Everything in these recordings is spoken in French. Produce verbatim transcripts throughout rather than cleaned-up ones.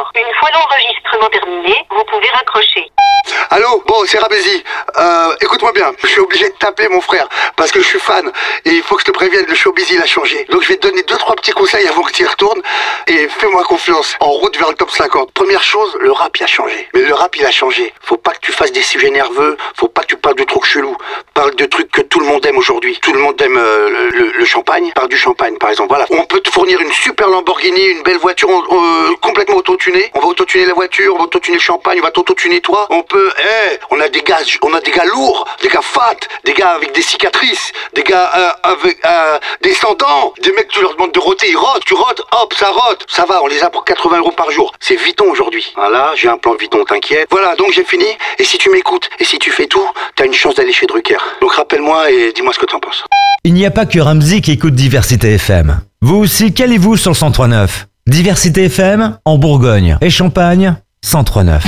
d'accord. Une fois l'enregistrement terminé, vous pouvez raccrocher. Allô, bon, c'est Rabézy. Euh, écoute-moi bien, je suis obligé de t'appeler mon frère, parce que je suis fan, et il faut que je te prévienne, le showbiz il a changé. Donc je vais te donner deux, trois petits conseils avant que tu y retournes, et fais-moi confiance, en route vers le top cinquante. Première chose, le rap il a changé. Mais le rap il a changé. Faut pas que tu fasses des sujets nerveux, faut pas que tu parles de trucs chelous. Parle de trucs que tout le monde aime aujourd'hui. Tout le monde aime euh, le, le, le champagne, parle du champagne par exemple. Voilà, on peut te fournir une super Lamborghini, une belle voiture euh, complètement autotunée. On va autotuner la voiture, on va autotuner le champagne, on va t'autotuner toi. On peut, eh, hey, on a des gars, on a des gars lourds, des gars fat, des gars avec des cicatrices, des gars euh, avec euh, des cent-ans, des mecs tu leur demandes de roter, ils rotent, tu rotes, hop, ça rote. Ça va, on les a pour quatre-vingts euros par jour. C'est Vuitton aujourd'hui. Voilà, j'ai un plan Vuitton, t'inquiète. Voilà, donc j'ai fini. Et si tu m'écoutes, et si tu fais tout, t'as une chance d'aller chez Drucker. Donc rappelle-moi et dis-moi ce que t'en penses. Il n'y a pas que Ramzy qui écoute Diversité F M. Vous aussi, calez-vous sur le cent trois neuf. Diversité F M, en Bourgogne et Champagne, cent trois neuf.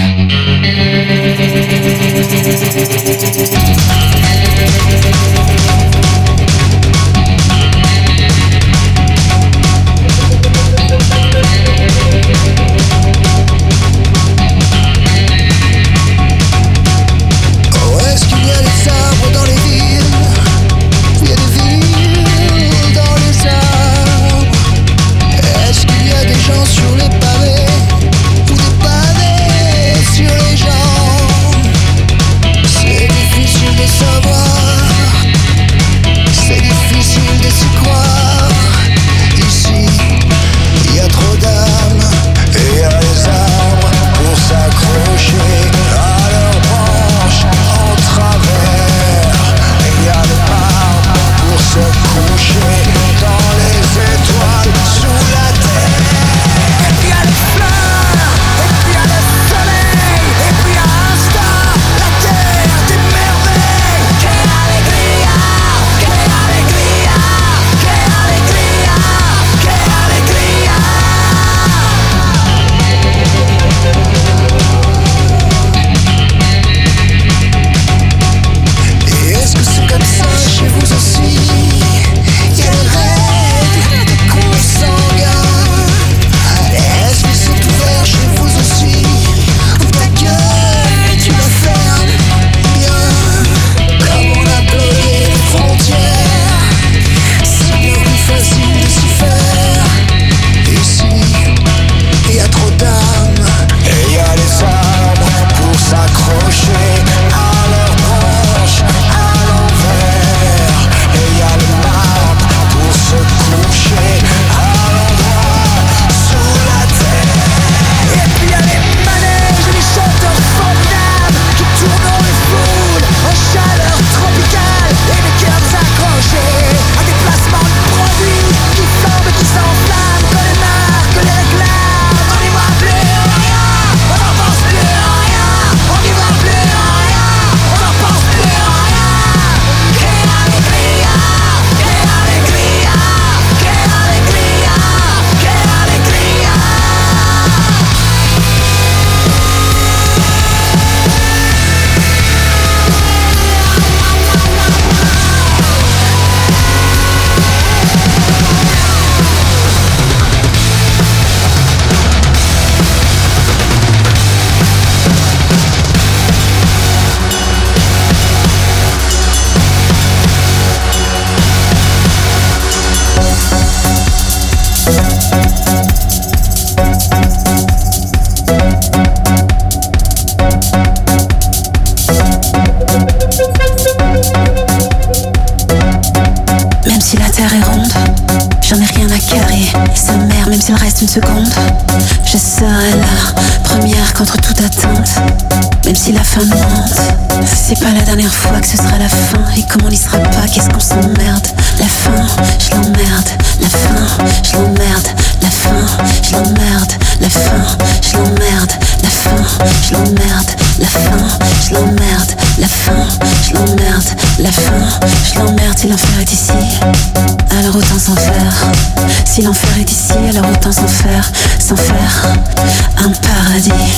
Une seconde, je serai là, première contre toute attente. Même si la fin monte, c'est pas la dernière fois que ce sera la fin. Et comme on n'y sera pas, qu'est-ce qu'on s'emmerde. La fin, je l'emmerde. La fin, je l'emmerde. La fin, je l'emmerde. La fin, je l'emmerde. La fin, je l'emmerde. La fin, je l'emmerde. La fin, je l'emmerde. La fin, je l'emmerde. Si l'enfer est ici, alors autant s'en faire. Si l'enfer est ici, alors autant s'en faire. S'en faire un paradis.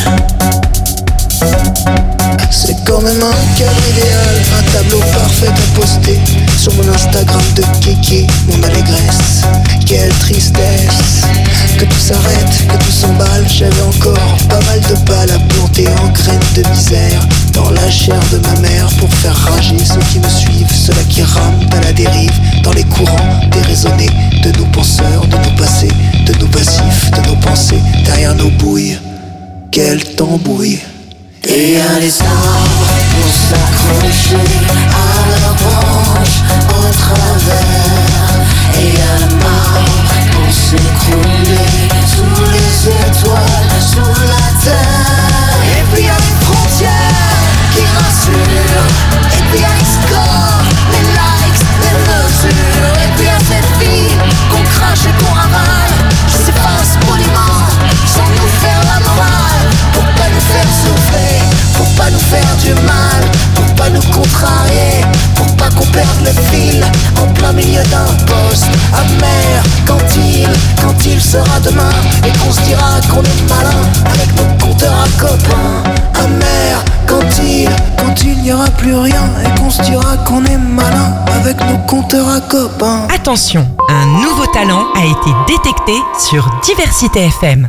C'est quand même un cadre idéal, un tableau parfait à poster sur mon Instagram de kéké, mon allégresse. Quelle tristesse, que tout s'arrête, que tout s'emballe. J'avais encore pas mal de balles à planter en graines de misère dans la chair de ma mère pour faire rager ceux qui me suivent, ceux-là qui rament à la dérive dans les courants déraisonnés de nos penseurs, de nos passés, de nos passifs, de nos pensées derrière nos bouilles. Quelle tambouille. Et y'a les arbres pour s'accrocher à leurs branches au travers. Et y'a le marbre pour s'écrouler sous les étoiles, sous la terre. Et puis y'a les frontières qui rassurent. Et puis y'a les scores, les likes, les mesures. Et puis y'a ces filles qu'on crache et qu'on ravale. Je sais pas ce poliment, sans nous faire la morale. Pour pas nous faire souffrir, pour pas nous faire du mal, pour pas nous contrarier, pour pas qu'on perde le fil en plein milieu d'un poste amer. Quand il, quand il sera demain et qu'on se dira qu'on est malin avec nos compteurs à copains. Amer, quand il, quand il n'y aura plus rien et qu'on se dira qu'on est malin avec nos compteurs à copains. Attention, un nouveau talent a été détecté sur Diversité F M.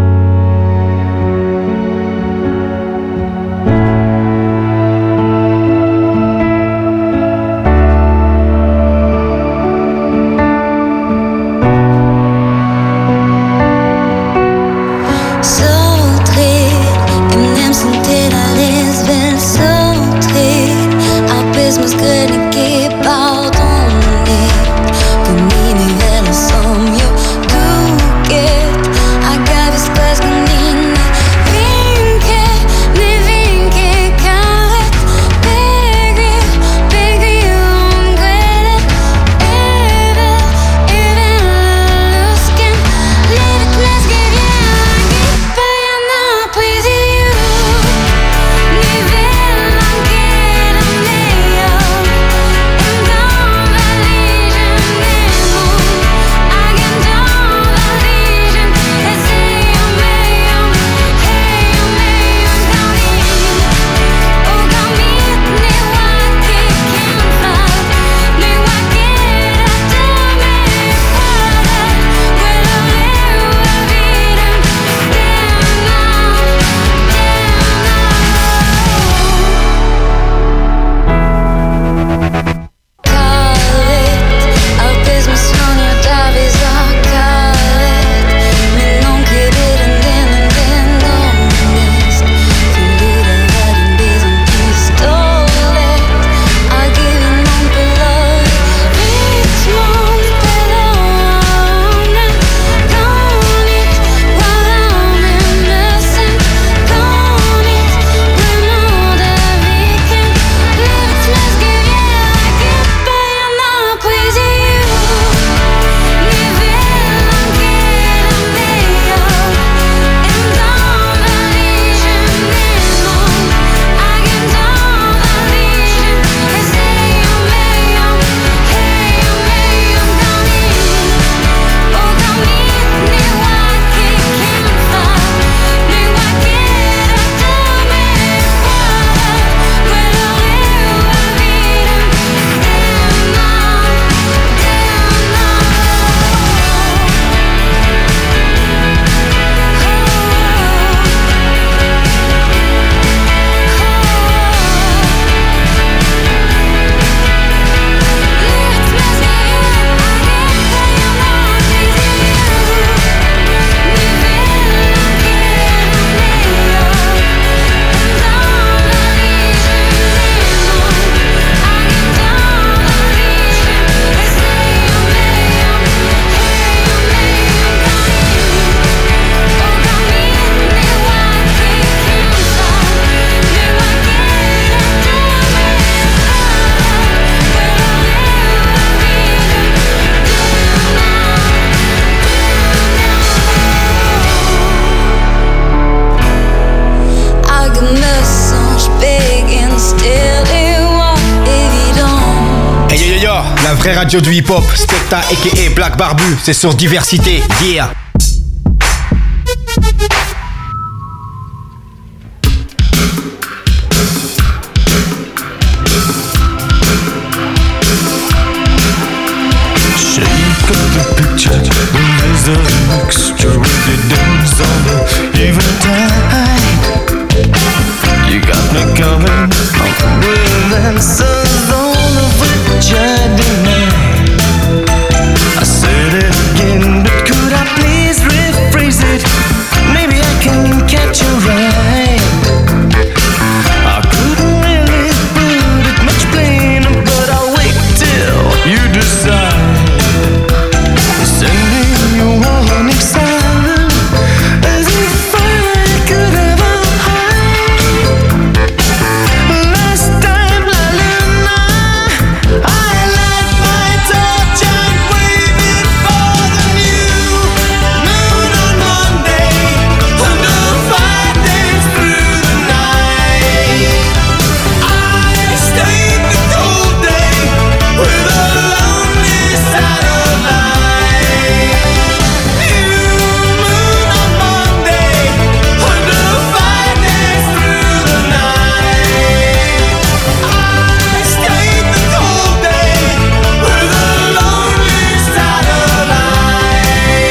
La vraie radio du hip-hop, Specta aka Black Barbu, c'est sur Diversité, yeah. look at the picture, there's a extraordinary dance on the eventide. You got me coming with answers all of which I deny. I said it again, but could I please rephrase it? Maybe I can catch your eye. I couldn't really put it much plainer, but I'll wait till you decide. Sending you warning silent, as if I could ever hide. Last time, La Luna, I light my torch and wave it for the new moon on Monday, under five days through the night. I stayed the cold day with a lonely satellite. New moon on Monday, under five days through the night. I stayed the cold day with a lonely satellite.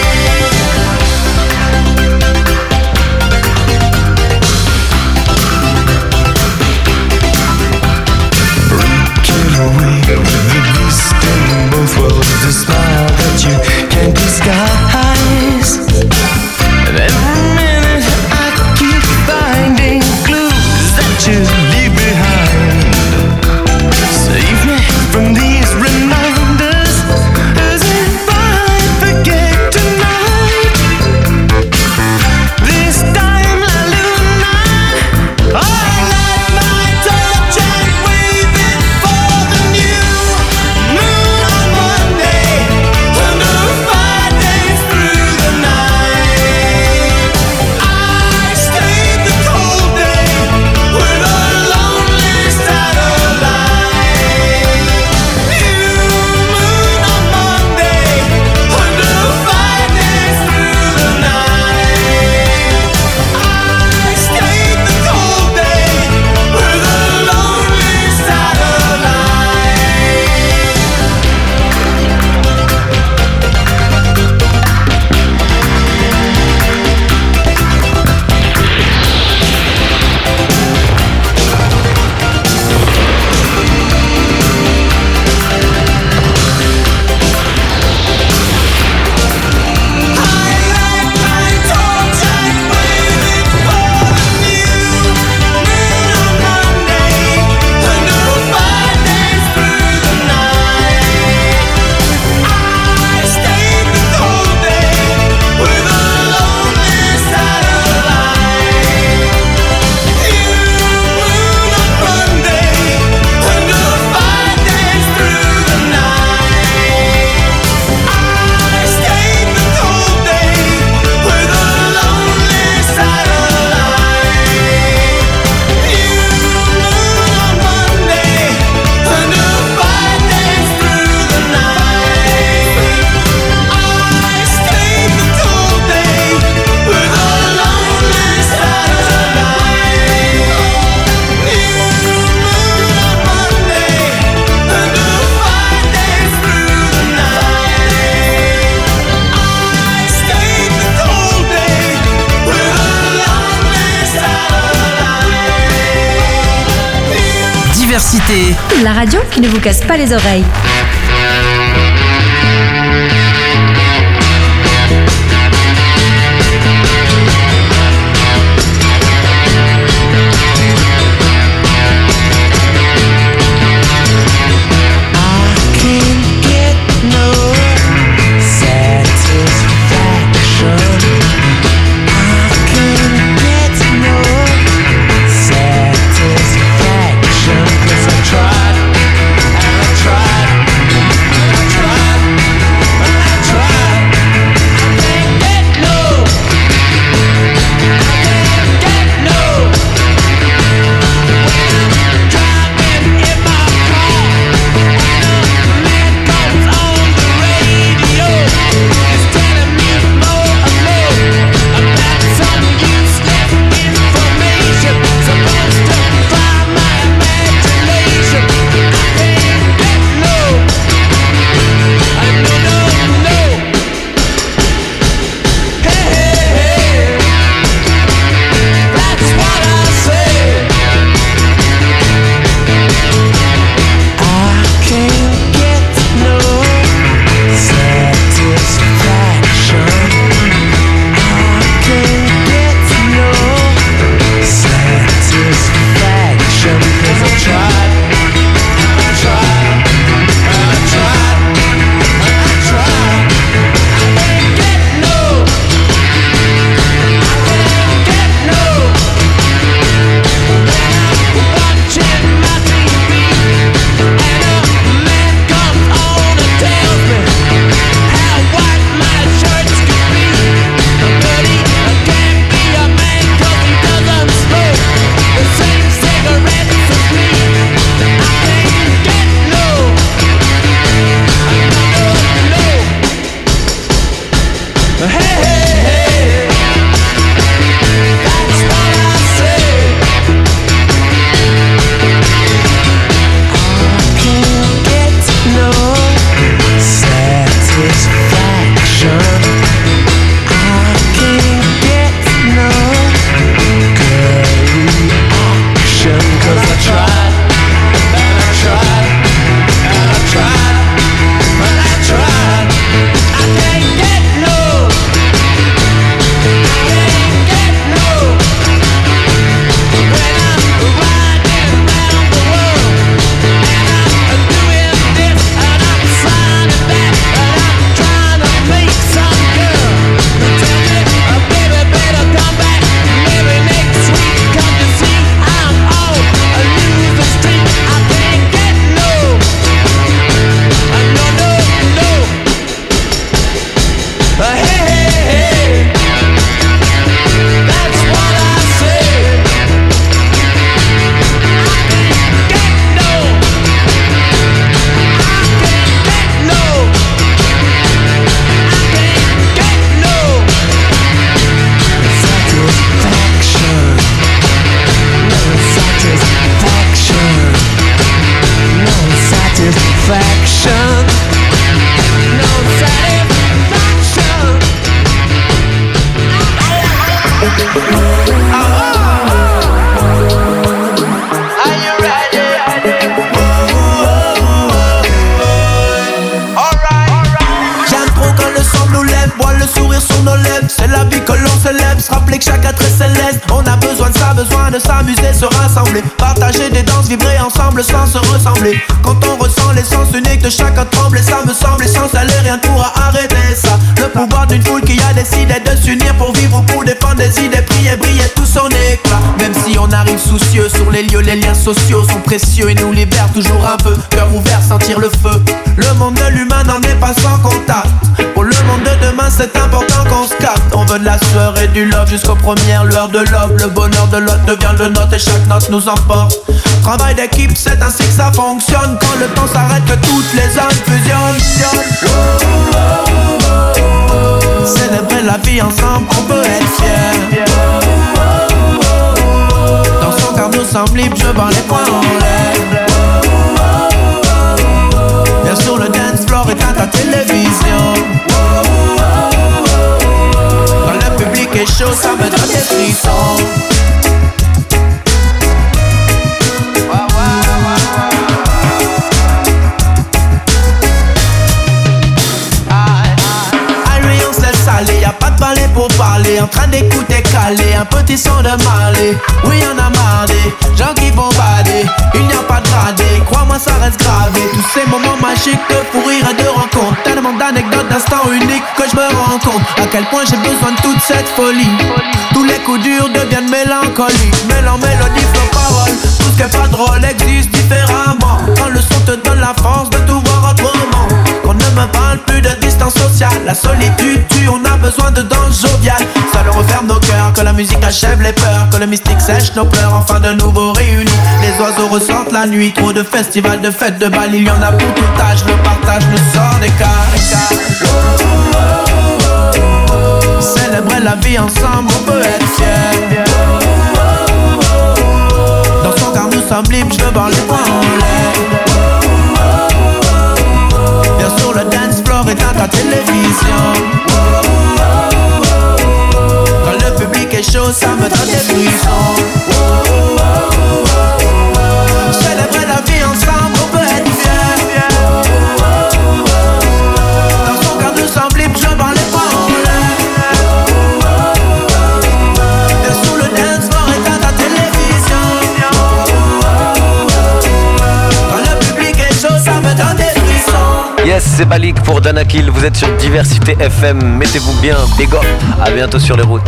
Breaking away with the beast in both worlds, a smile that you can't disguise. And every minute I keep finding clues that you leave behind. Save me from these reminders, as if I forget tonight. This time, La Luna, I light my torch and wave it for the new moon on Monday, under five days through the night. I stayed the cold day with a lonely satellite. New moon on Monday, under five days through the night. I stayed the cold day with a lonely Diversité. La radio qui ne vous casse pas les oreilles. Satisfaction, 'cause I tried and I tried le sang nous lève, voit le sourire sur nos lèvres. C'est la vie que l'on célèbre, se rappeler que chaque être est céleste. On a besoin de ça, besoin de s'amuser, se rassembler, partager des danses, vibrer ensemble sans se ressembler. Quand on ressent l'essence unique de chacun tremble, et ça me semble essentiel et rien ne pourra arrêter ça. Le pouvoir d'une foule qui a décidé de s'unir pour vivre ou pour défendre des idées, prier, briller tout son éclat. Même si on arrive soucieux sur les lieux, les liens sociaux sont précieux et nous libèrent toujours un peu. Cœur ouvert, sentir le feu. Le monde de l'humain n'en est pas sans contact. Pour le monde de demain, c'est important qu'on se capte. On veut de la sueur et du love jusqu'aux premières lueurs de l'aube. Le bonheur de l'autre devient le nôtre et chaque note nous emporte. Travail d'équipe, c'est ainsi que ça fonctionne. Quand le temps s'arrête, que toutes les zones fusionnent. Célébrer la vie ensemble, on peut être fier. Dansons car nous sommes libres, je bats les poings en l'air. Bien sûr le dance floor est à ta télévision. Quand le public est chaud, ça me donne des frissons. Y'a pas de balai pour parler, en train d'écouter calé, un petit son de Marley. Oui y'en a marre des gens qui vont bader, il n'y a pas de gradé, crois-moi ça reste gravé. Tous ces moments magiques de fou rire et de rencontres, tellement d'anecdotes, d'instants uniques que je me rends compte à quel point j'ai besoin de toute cette folie. Tous les coups durs deviennent mélancoliques, mêlant mélodie, flow, parole. Tout ce qui est pas drôle existe différemment. Quand le son te donne la force de tout voir autrement. Qu'on ne me parle plus de distance sociale, la solitude tue, on a besoin de danse joviale. Ça le referme nos cœurs, que la musique achève les peurs, que le mystique sèche nos pleurs, enfin de nouveau réunis. Les oiseaux ressortent la nuit, trop de festivals, de fêtes, de bal, il y en a pour tout âge. Le partage nous sort des cages. Célébrer la vie ensemble, on peut être fier. Dansons car nous sommes libres, je veux voir les poings en l'air. Bien sûr le dance floor est à ta télévision. Quand le public est chaud, ça me donne des frissons. Célébrer la vie ensemble, on peut être fier. Dansons car nous sommes libres, je bats les poings en l'air. Bien sûr le dance floor est à ta télévision. Quand le public est chaud, ça me donne des frissons. Yes, c'est Balik pour Danakil, vous êtes sur Diversité F M, mettez-vous bien, big up, à bientôt sur les routes.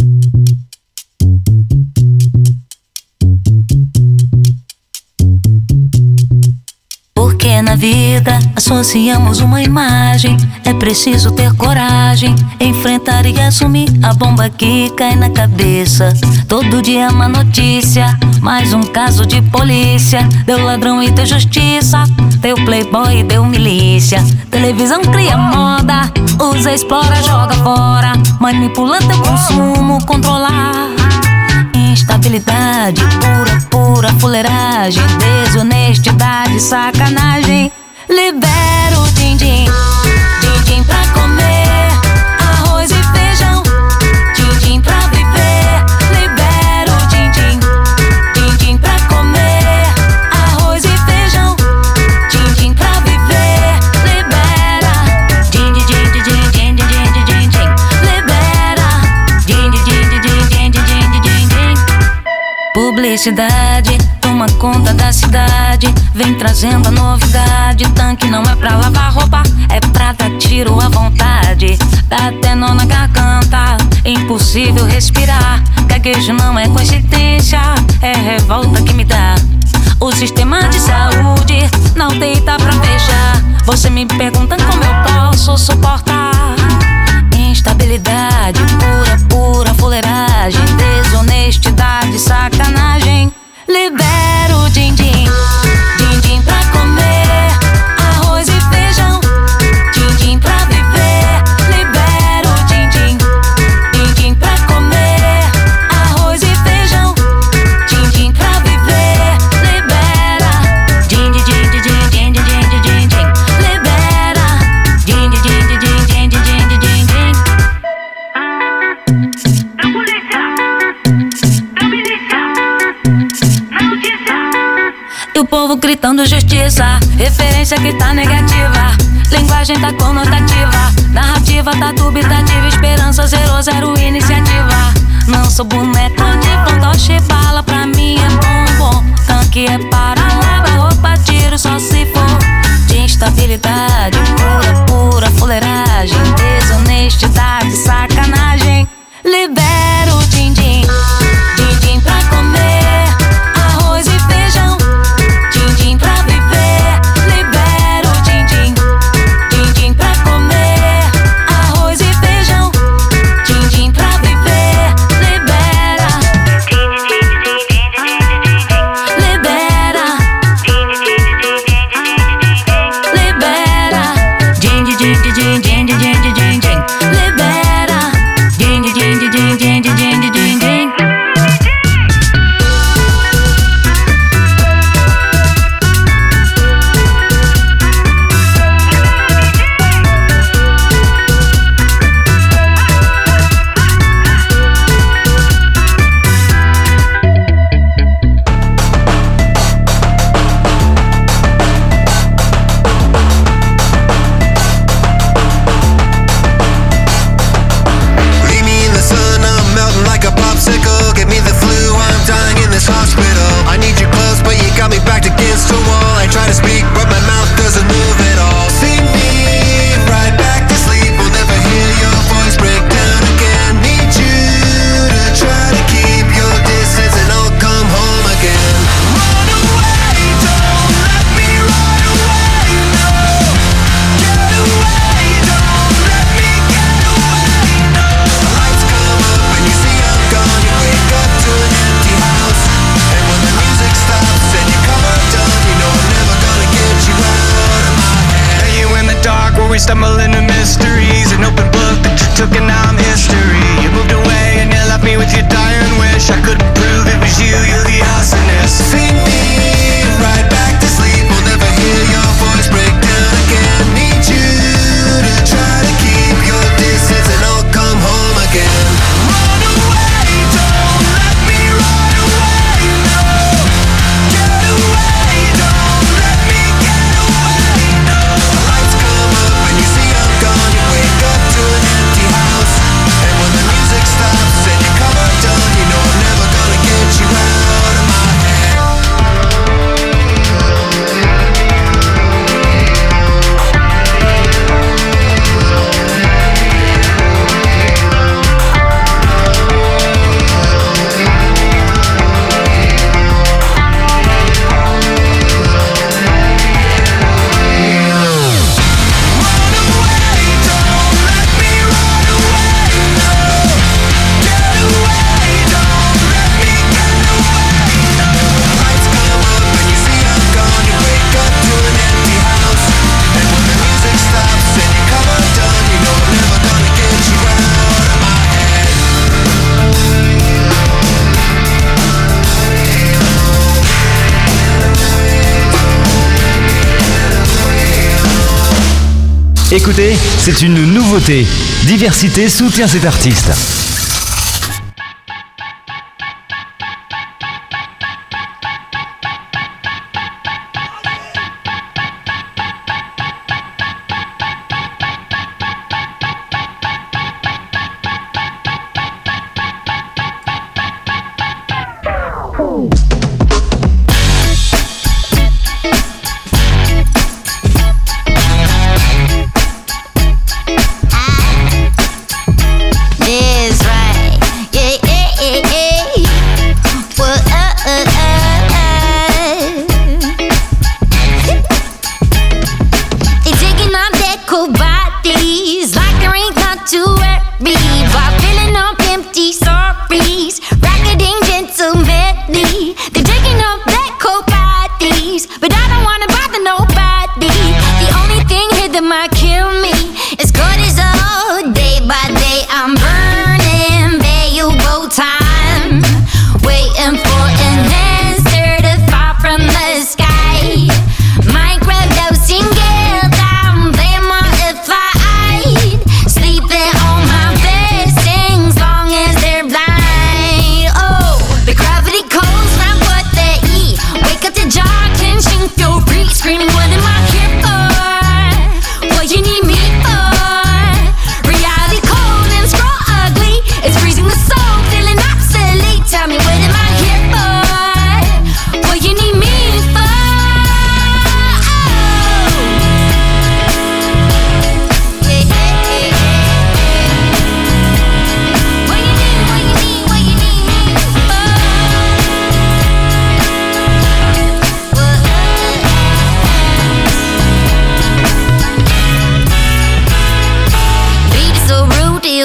Porque na vida associamos uma imagem. É preciso ter coragem, enfrentar e assumir a bomba que cai na cabeça. Todo dia uma notícia, mais um caso de polícia. Deu ladrão e deu justiça, deu playboy e deu milícia. Televisão cria moda, usa, explora, joga fora. Manipula teu consumo, controlar. Instabilidade, pura, pura fuleiragem. Desonestidade, sacanagem. Libera o din-din, din-din pra comer. Arroz e feijão, din-din pra viver. Libera o din-din, din-din pra comer. Arroz e feijão, din-din pra viver. Libera, din-din, din-din, din-din, din-din, din-din. Libera, din-din, din-din, din-din, din-din, din-din. Publicidade toma conta da cidade, vem trazendo a novidade. Tanque não é pra lavar roupa, é pra dar tiro à vontade. Dá até nó na garganta, impossível respirar. Gaguejo não é coincidência, é revolta que me dá. O sistema de saúde não deita pra fechar. Você me pergunta como eu posso suportar. Instabilidade, pura, pura fuleiragem. Desonestidade, sacanagem. Libera o din-din, din-din pra comer. Arroz e feijão, din-din pra viver. Libera o din-din, din-din pra comer. Arroz e feijão, din-din pra viver. Libera, din-din, din-din, din-din, din-din, din-din. Libera, din-din, din-din, din-din, din-din, din-din. E o povo gritando justiça, referência que tá negativa. Linguagem tá conotativa, Narrativa tá dubitativa, esperança zero, zero iniciativa. Não sou boneco de fantoche, bala pra mim é bombom. Tanque é para lá, roupa tiro só se for de instabilidade, pura, pura fuleiragem, desonestidade, sacanagem. Libera o din-din, din-din pra comer, arroz e feijão, din-din pra viver. Libera o din-din, din-din pra comer, arroz e feijão, din-din pra viver. Libera, libera, libera, din-din, din-din, din-din, din-din, din-din. Libera, din-din, din-din, din-din, din-din, din-din. Leave me in the sun, I'm melting like a popsicle. Give me the flu, I'm dying in this hospital. I need you close, but you got me backed against the wall. I try to speak, but my mouth doesn't move at all. Sing me right back to sleep. We'll never hear your voice break down again. Need you to try to keep your distance, and I'll come home again. Run away, don't let me run away, no. Get away, don't let me get away, no. The lights come up and you see I'm gone. You wake up to an empty house, and when the music stops and you come undone, you know I'm never gonna get you out of my head. Lay you in the dark where we stumble into mysteries. An open book that you took and now I'm history. You moved away and you left me with your dying wish. I couldn't prove it was you, you're the arsonist. Sing me right back to sleep. We'll never hear your voice break down again. Need you to try to keep your distance, and I'll come home again. Run away, don't let me run away, no. Get away, don't let me get away, no. The lights come up and you see I'm gone. You wake up to an empty house, and when the music stops and you come undone, you know I'm never gonna get you out of my head. Écoutez, c'est une nouveauté. Diversité soutient cet artiste. Is right.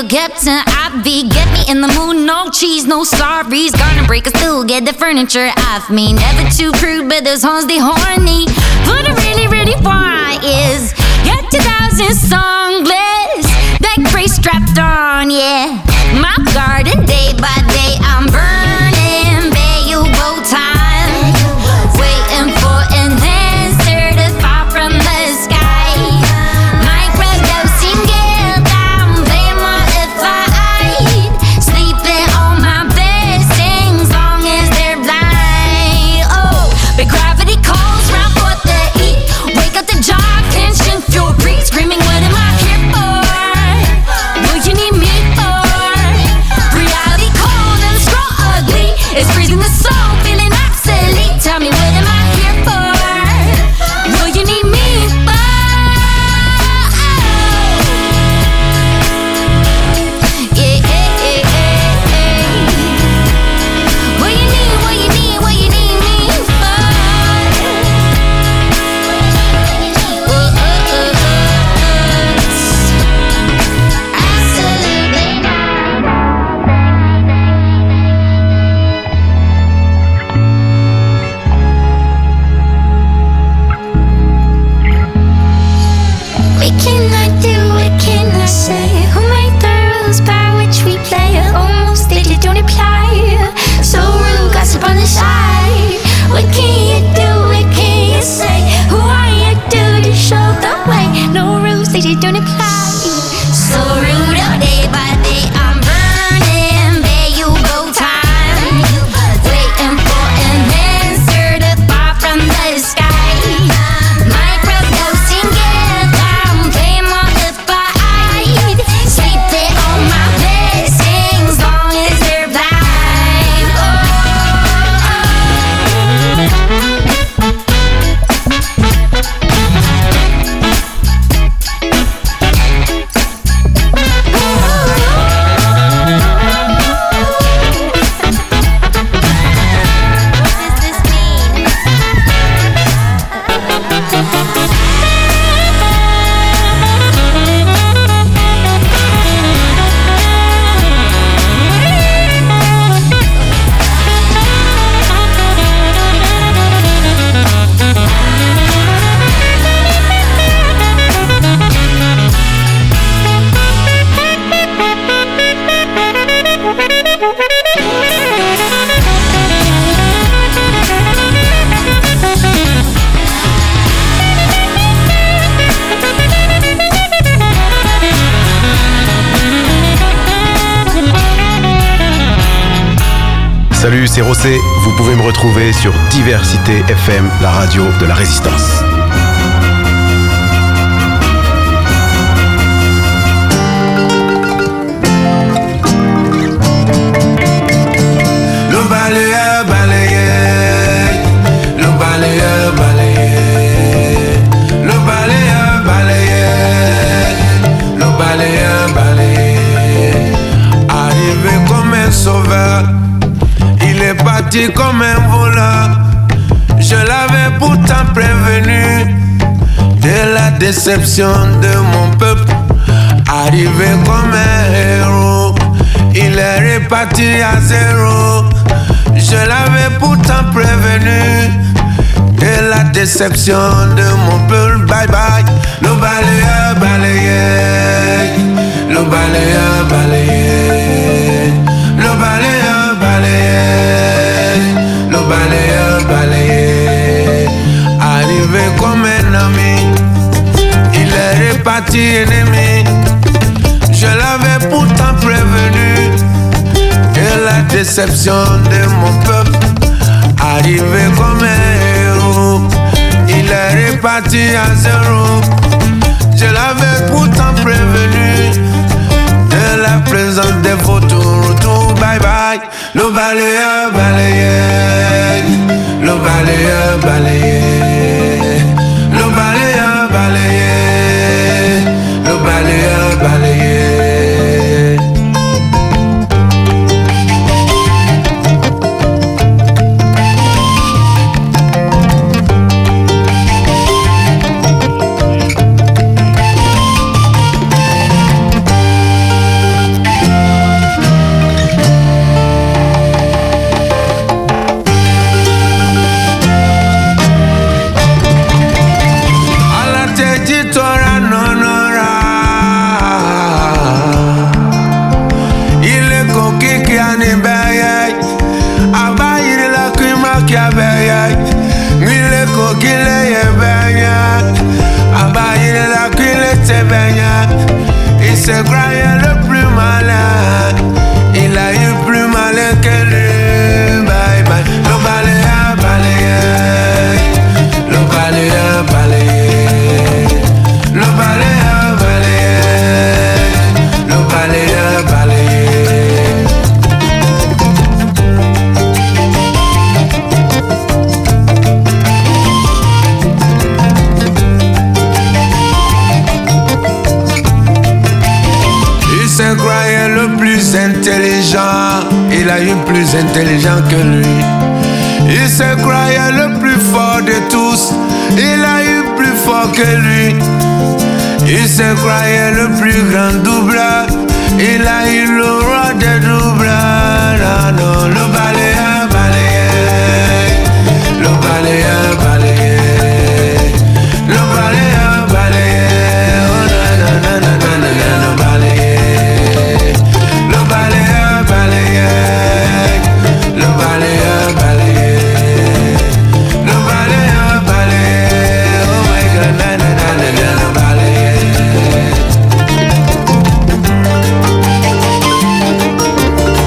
you Captain Ivy. Get me in the mood, no cheese, no sorries. Garden breaker, still get the furniture off me. Never too crude, but those horns, they horny. What I really, really want is get two thousand sunglass, back brace strapped on, yeah. My garden, day by day, I'm burning, babe, you bow time. Waiting for an answer to fall from the sky. Microdosing, get down, play modified. Sleeping on my blessings, long as they're blind. Oh, big gravity calls round for the heat. Wake up the job, tension, fuel breeze. Screaming, what am I here for? What you need me for? Reality cold and straw ugly. It's freezing the soul, feeling obsolete. Tell me, what am I here for? What you need me for? Yeah, yeah, yeah, yeah, yeah. What you need, what you need, what you need me for? Oh, oh, oh, oh. Absolutely not. What can I do? What can I say? Who made the rules by which we play? Almost did you don't apply. So rude, gossip on the side. What can you do? What can you say? Who are you to to show the way? No rules, they don't apply. So rude, all day by day, I'm burning. Babe, you go time. Waiting for an answer to fall from the sky. Microdosing, get down, play modified. Sleeping on my blessings, long as they're blind. Salut, c'est Rossé. Vous pouvez me retrouver sur Diversité F M, la radio de la résistance. Le balayeur balayé, le balayeur balayé, le balayeur balayé, le balayeur balayé. Arrivé comme un sauveur, il est parti comme un voleur. Je l'avais pourtant prévenu de la déception de mon peuple. Arrivé comme un héros, il est reparti à zéro. Je l'avais pourtant prévenu de la déception de mon peuple. Bye bye. Le balayeur balayé, le balayeur balayé, le balayeur balayé, le balayeur balayé. Arrivé comme un ami, il est reparti ennemi. Je l'avais pourtant prévenu de la déception de mon peuple. Arrivé comme un héros, il est reparti à zéro. Je l'avais pourtant prévenu de la présence des vautours. Retour, bye bye. Le balayeur balayé, le balayeur balayé, le balayeur balayé, le balayeur balayé. se croyait le plus malin. Il a eu plus malin que lui. Bye bye. Le balayeur, balayeur. Le balayeur, balayeur. Le balayeur, balayeur. Le balayeur, balayeur. Il se croyait le plus intelligent. Il a eu plus intelligent que lui. Il se croyait le plus fort de tous. Il a eu plus fort que lui. Il se croyait le plus grand doubleur. Il a eu le roi des doubleurs. Non, non, le balayeur, balayeur. Le balayeur, balayeur. Le balayeur, balayeur. Oh, non, non, non, non, non, non, le balayeur. Le balayeur, balayeur. Le balayeur, balayeur. Le balayeur, balayeur. Oh my God, non, non, non, non, non, le balayeur.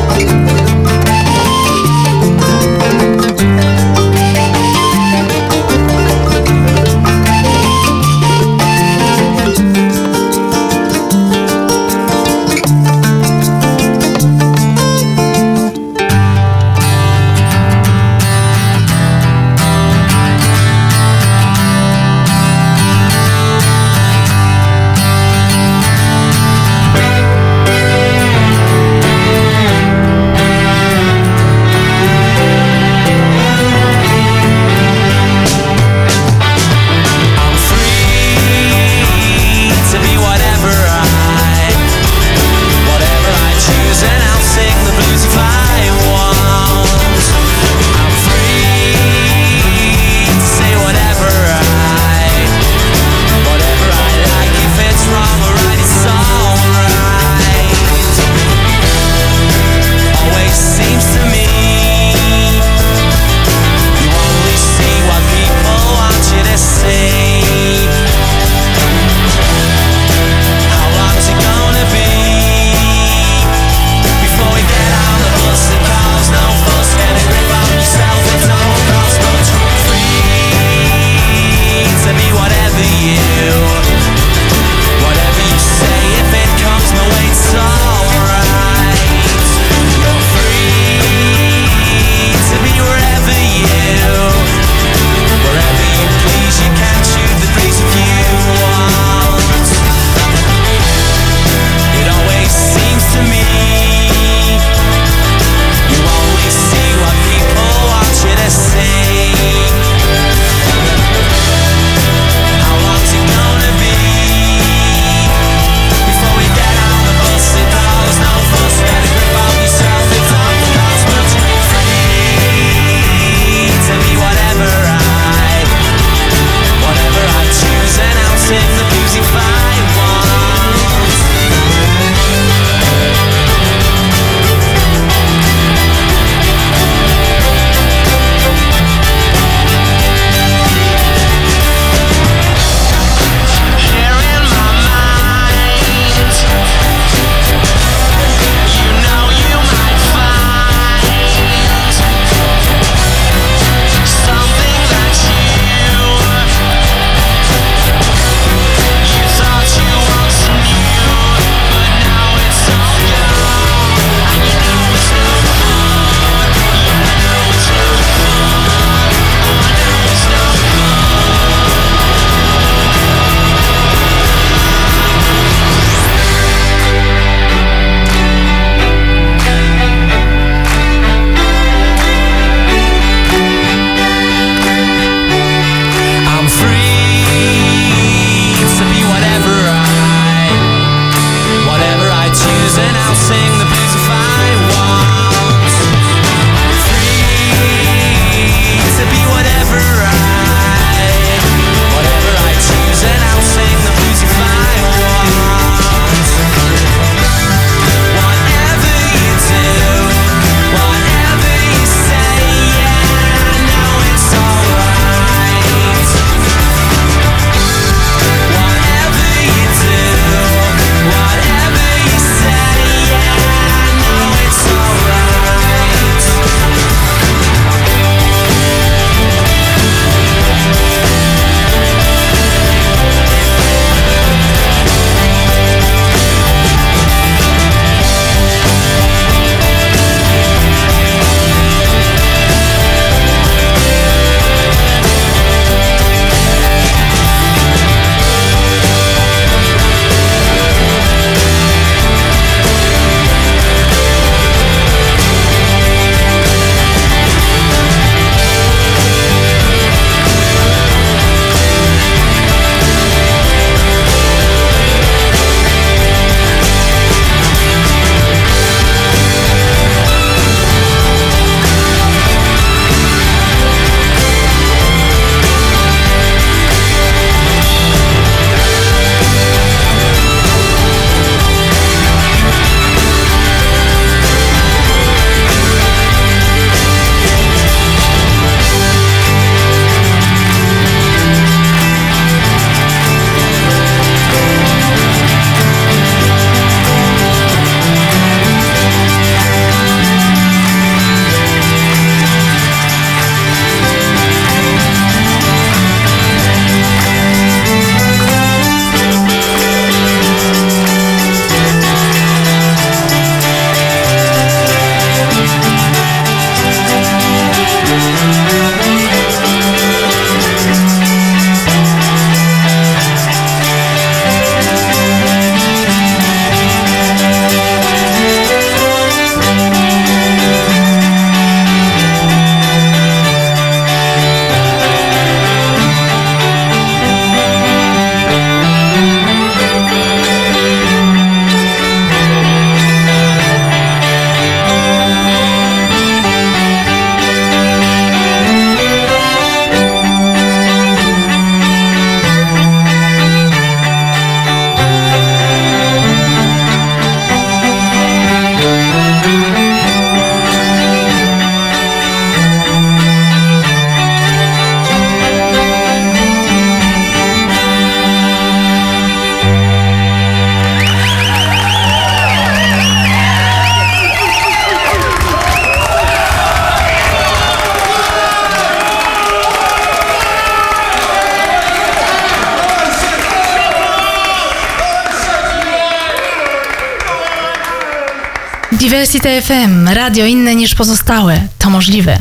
Diversity F M, radio inne niż pozostałe. To możliwe.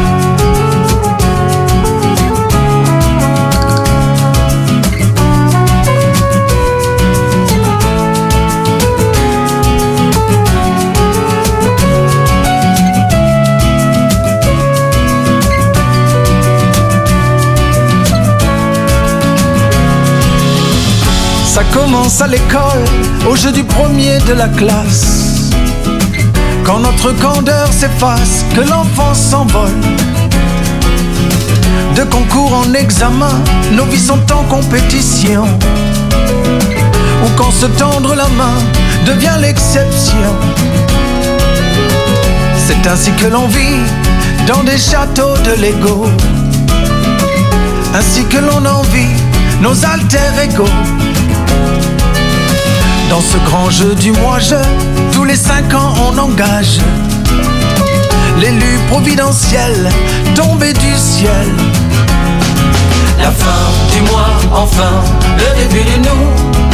Ça commence à l'école, au jeu du premier de la classe. Quand notre candeur s'efface, que l'enfance s'envole. De concours en examen, nos vies sont en compétition. Ou quand se tendre la main devient l'exception. C'est ainsi que l'on vit dans des châteaux de Lego. Ainsi que l'on envie nos alter ego. Dans ce grand jeu du moi-je, tous les cinq ans on engage l'élu providentiel tombé du ciel. La fin du mois, enfin, le début du nous.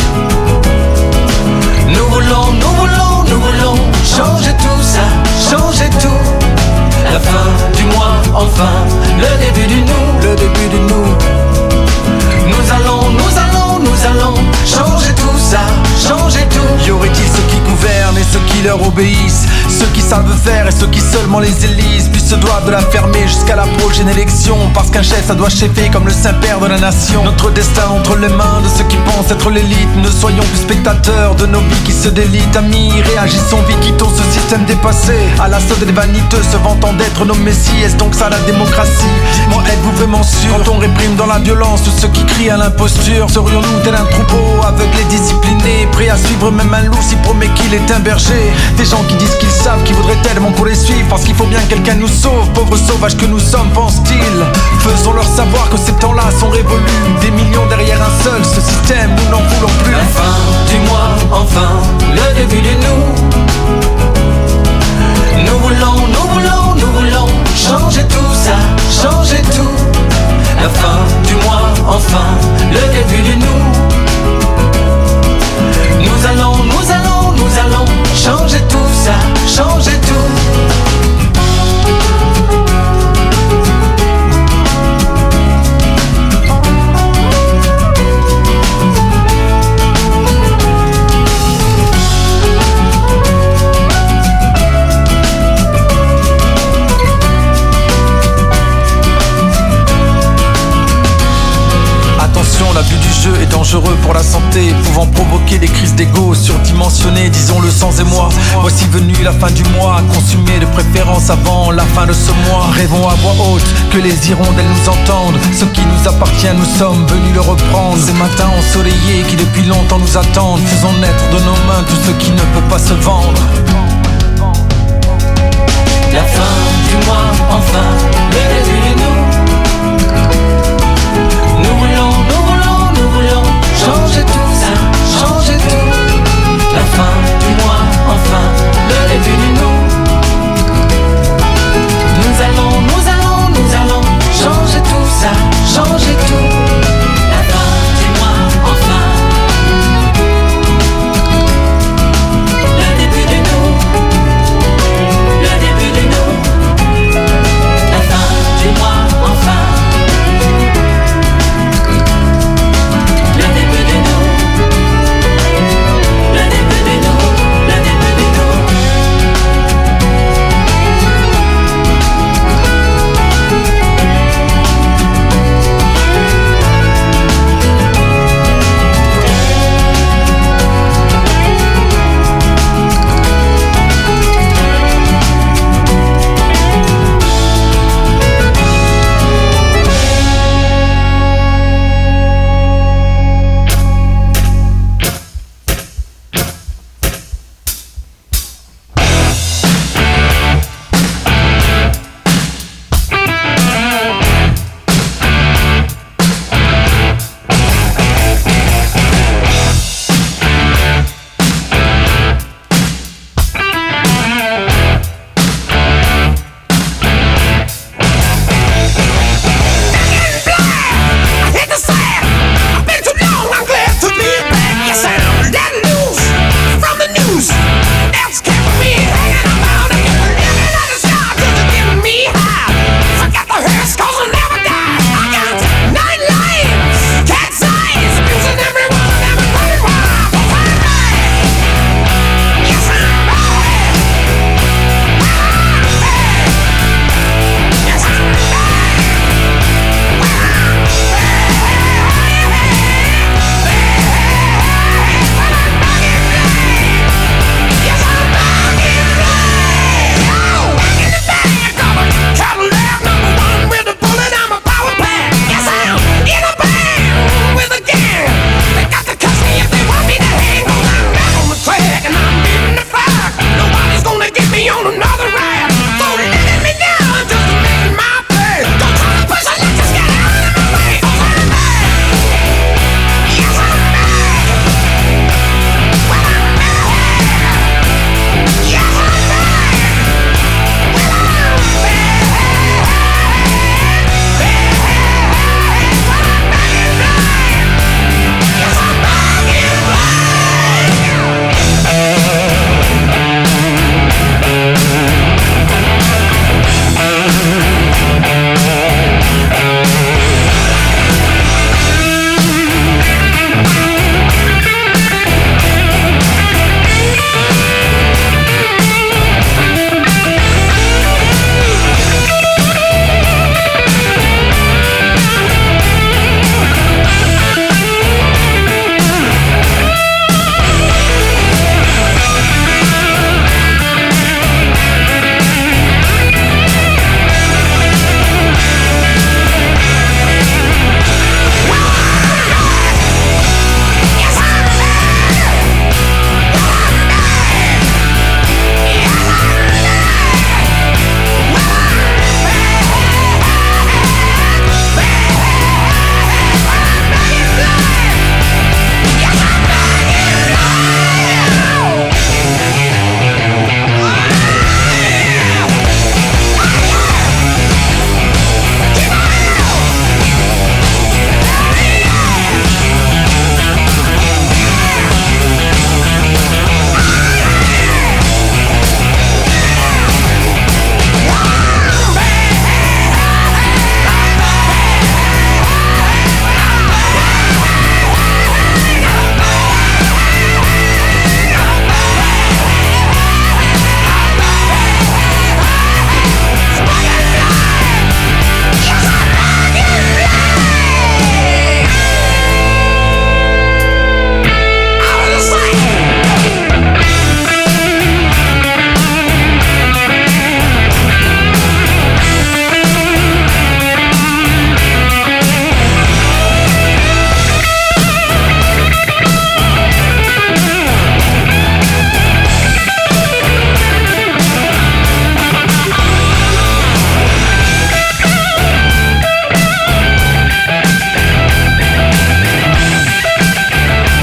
Nous voulons, nous voulons, nous voulons changer tout ça, changer tout. La fin du mois, enfin, le début du nous, le début du nous. Nous allons, nous allons, nous allons changer tout ça, changer tout. Y aurait-il ceux qui gouvernent et ceux qui leur obéissent, ceux qui savent faire et ceux qui seulement les élisent, puis se doivent de la fermer jusqu'à la prochaine élection. Parce qu'un chef ça doit chefer comme le Saint-Père de la nation. Notre destin entre les mains de ceux qui pensent être l'élite. Ne soyons plus spectateurs de nos vies qui se délitent. Amis, réagissons vite, quittons ce système dépassé. À l'assaut des vaniteux se vantant d'être nos messies. Est-ce donc ça la démocratie? Dites-moi, êtes-vous vraiment sûr? Quand on réprime dans la violence tous ceux qui crient à l'imposture, serions-nous tel un troupeau avec les disciplinés, prêts à suivre même un loup s'il promet qu'il est un berger? Des gens qui disent qu'ils savent, qui voudraient tellement pour les suivre, parce qu'il faut bien que quelqu'un nous sauve. Pauvres sauvages que nous sommes, pensent-ils. Faisons-leur savoir que ces temps-là sont révolus. Des millions derrière un seul, ce système nous n'en voulons plus. La fin du mois, enfin, le début du nous. Nous voulons, nous voulons, nous voulons changer tout ça, changer tout. La fin du mois, enfin, le début du nous. Nous allons, nous allons, nous allons changer tout ça, changer tout. L'abus du jeu est dangereux pour la santé, pouvant provoquer des crises d'ego surdimensionnées, disons-le sans émoi. Voici venue la fin du mois, consumée de préférence avant la fin de ce mois. Rêvons à voix haute que les hirondelles nous entendent. Ce qui nous appartient, nous sommes venus le reprendre. Ces matins ensoleillés qui depuis longtemps nous attendent. Faisons naître de nos mains tout ce qui ne peut pas se vendre. La fin du mois, enfin, le début de nous. Nous voulons, nous voulons, nous voulons changer tout ça, changer tout. La fin du mois, enfin, le début du nous. Nous allons, nous allons, nous allons changer tout ça, changer tout. La fin du mois, enfin, le début de nous. Le début de nous. La fin du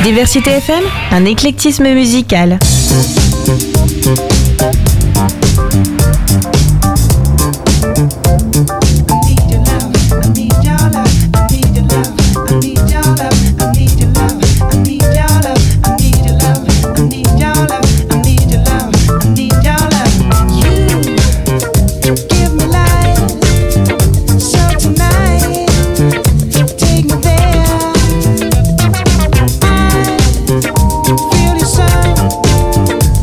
Diversité F M, un éclectisme musical. Feel the sun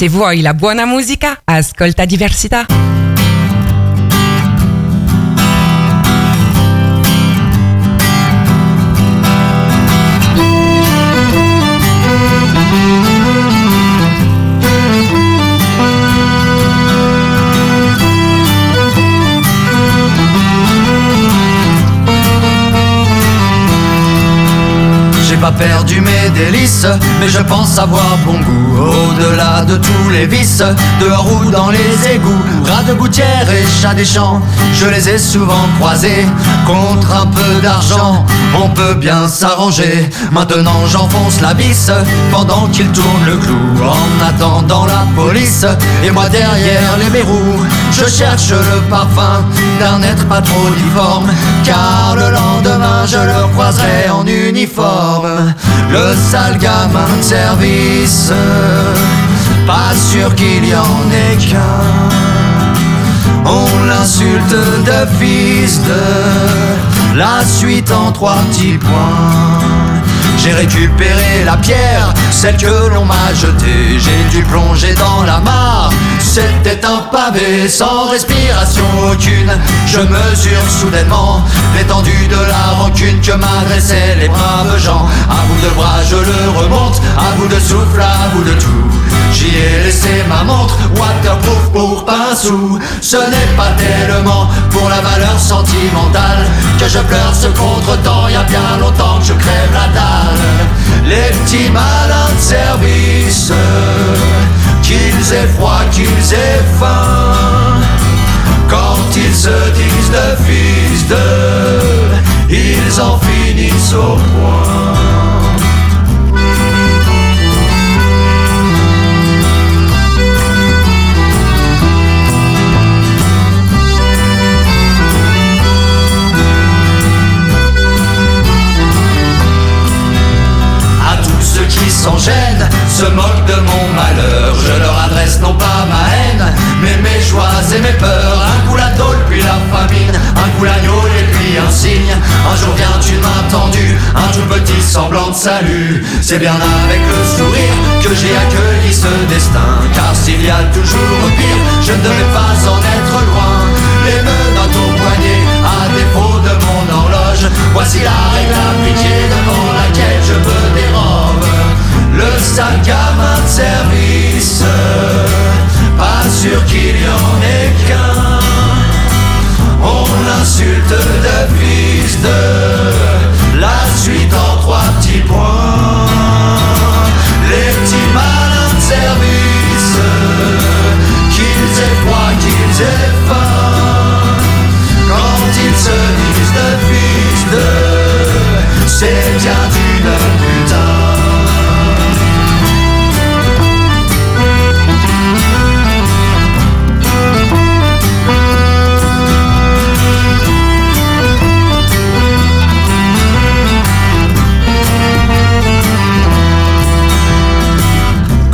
Se vuoi la buona musica, ascolta Diversità. Pas perdu mes délices, mais je pense avoir bon goût. Au-delà de tous les vices, dehors ou dans les égouts, rats de gouttière et chats des champs, je les ai souvent croisés. Contre un peu d'argent, on peut bien s'arranger. Maintenant j'enfonce la vis, pendant qu'il tourne le clou, en attendant la police. Et moi derrière les verrous, je cherche le parfum d'un être pas trop difforme, car le lendemain je le croiserai en uniforme. Le sale gamin de service, pas sûr qu'il y en ait qu'un. On l'insulte de fils de la suite en trois petits points. J'ai récupéré la pierre, celle que l'on m'a jetée. J'ai dû plonger dans la mare, c'était un pavé sans respiration aucune. Je mesure soudainement l'étendue de la rancune que m'adressaient les braves gens. À bout de bras je le remonte, à bout de souffle, à bout de tout. J'y ai laissé ma montre, waterproof pour pas un sou. Ce n'est pas tellement pour la valeur sentimentale que je pleure ce contretemps. Y a bien longtemps que je crève la dalle. Les petits malins de service, qu'ils aient froid, qu'ils aient faim, quand ils se disent de fils de, ils en finissent au point. Qui s'en gênent, se moquent de mon malheur. Je leur adresse non pas ma haine, mais mes joies et mes peurs. Un coup la tôle puis la famine, un coup l'agneau et puis un signe. Un jour vient une main tendue, un tout petit semblant de salut. C'est bien avec le sourire que j'ai accueilli ce destin, car s'il y a toujours pire, je ne devais pas en être loin. Les menottes au poignet, à défaut de mon horloge, voici la règle appliquée devant laquelle je me dérobe. Le sale gamin de service, pas sûr qu'il y en ait qu'un. On l'insulte de fils de